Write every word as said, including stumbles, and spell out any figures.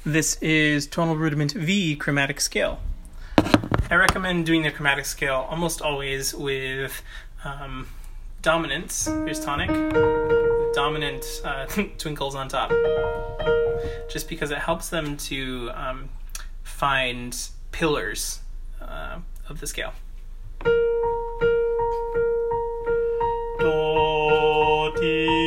This is Tonal Rudiment V chromatic scale. I recommend doing the chromatic scale almost always with um, dominants. Here's tonic, with dominant uh, twinkles on top, just because it helps them to um, find pillars uh, of the scale. Do, ti,